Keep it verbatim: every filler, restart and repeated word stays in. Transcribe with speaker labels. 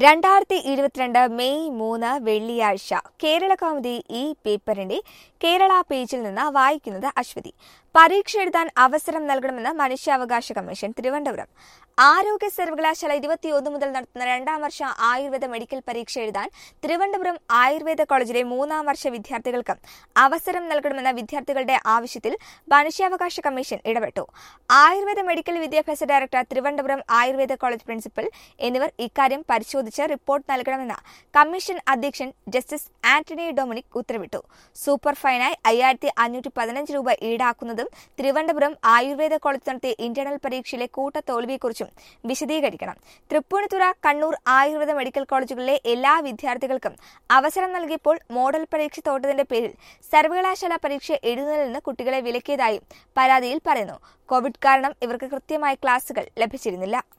Speaker 1: രണ്ടായിരത്തി ഇരുപത്തിരണ്ട് മെയ് മൂന്ന് വെള്ളിയാഴ്ച കേരള കൗമുദി ഈ പേപ്പറിന്റെ കേരള പേജിൽ നിന്ന് വായിക്കുന്നത് അശ്വതി. പരീക്ഷ എഴുതാൻ അവസരം നൽകണമെന്ന് മനുഷ്യാവകാശ കമ്മീഷൻ തിരുവനന്തപുരം. ആരോഗ്യ സർവകലാശാല ഇരുപത്തിയൊന്ന് മുതൽ നടത്തുന്ന രണ്ടാം വർഷ ആയുർവേദ മെഡിക്കൽ പരീക്ഷ എഴുതാൻ തിരുവനന്തപുരം ആയുർവേദ കോളേജിലെ മൂന്നാം വർഷ വിദ്യാർത്ഥികൾക്ക് അവസരം നൽകണമെന്ന വിദ്യാർത്ഥികളുടെ ആവശ്യത്തിൽ മനുഷ്യാവകാശ കമ്മീഷൻ ഇടപെട്ടു. ആയുർവേദ മെഡിക്കൽ വിദ്യാഭ്യാസ director, Thiruvananthapuram Ayurveda college principal എന്നിവർ ഇക്കാര്യം പരിശോധിച്ച് റിപ്പോർട്ട് നൽകണമെന്ന് കമ്മീഷൻ അധ്യക്ഷൻ ജസ്റ്റിസ് ആന്റണി ഡൊമിനിക് ഉത്തരവിട്ടു. സൂപ്പർ ഫൈനായി അയ്യായിരത്തി അഞ്ഞൂറ്റി പതിനഞ്ച് രൂപ ഈടാക്കുന്നതും തിരുവനന്തപുരം ആയുർവേദ കോളേജ് നടത്തിയ ഇന്റേണൽ പരീക്ഷയിലെ കൂട്ട തോൽവിയെക്കുറിച്ചും വിശദീകരിക്കണം. തൃപ്പൂണിത്തുറ, കണ്ണൂർ ആയുർവേദ മെഡിക്കൽ കോളേജുകളിലെ എല്ലാ വിദ്യാർത്ഥികൾക്കും അവസരം നൽകിയപ്പോൾ മോഡൽ പരീക്ഷ തോറ്റതിന്റെ പേരിൽ സർവകലാശാല പരീക്ഷ എഴുതുന്നതിൽ നിന്ന് കുട്ടികളെ വിലക്കിയതായും പരാതിയിൽ പറയുന്നു. കോവിഡ് കാരണം ഇവർക്ക് കൃത്യമായ ക്ലാസുകൾ ലഭിച്ചിരുന്നില്ല.